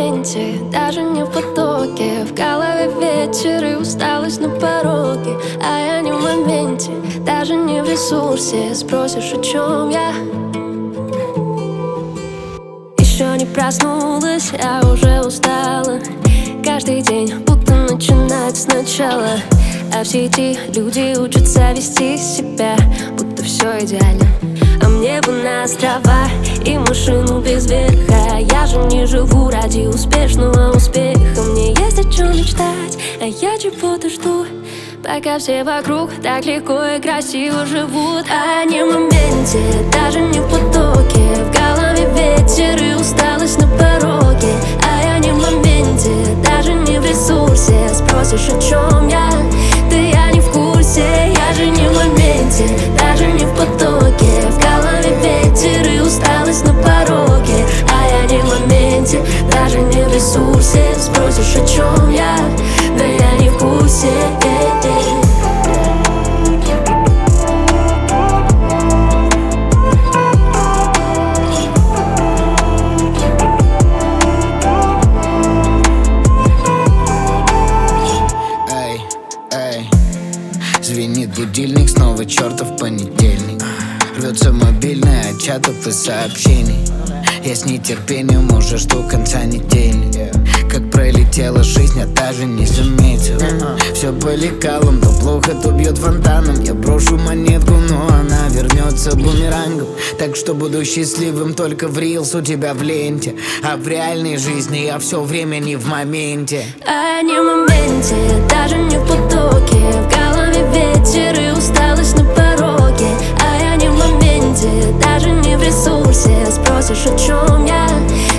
моменте, даже не в потоке. В голове ветер и усталость на пороге. А я не в моменте, даже не в ресурсе. Спросишь, о чем я? Еще не проснулась, я уже устала. Каждый день будто начинать сначала. А в сети люди учатся вести себя, будто все идеально. А мне бы на острова и машину без верха. Я же не живу ради успешного успеха. Мне есть о чем мечтать, а я чего-то жду. Пока все вокруг так легко и красиво живут. А не в моменте, даже не в потоке. В голове ветер и усталость на пороге. А я не в моменте, даже не в ресурсе. Спросишь, о чем я? Да я не в курсе. Я же не в моменте, даже не в потоке. В голове ветер и усталость на пороге. А я не в моменте, даже не в ресурсе. Спросишь, о чем я? Да я не в курсе. Звенит будильник, снова чертов понедельник. Рвется мобильный от чатов и сообщений. Я с нетерпением уже жду конца недели. Как пролетела жизнь, я даже не заметил. Все по лекалам, то плохо, то бьет фонтаном. Я брошу монетку, но она вернется бумерангом. Так что буду счастливым только в рилс у тебя в ленте. А в реальной жизни я все время не в моменте. А не в моменте, даже не в потоке. В голове ветер и усталость на пороге. А я не в моменте, даже не в ресурсе. Спросишь, о чем я?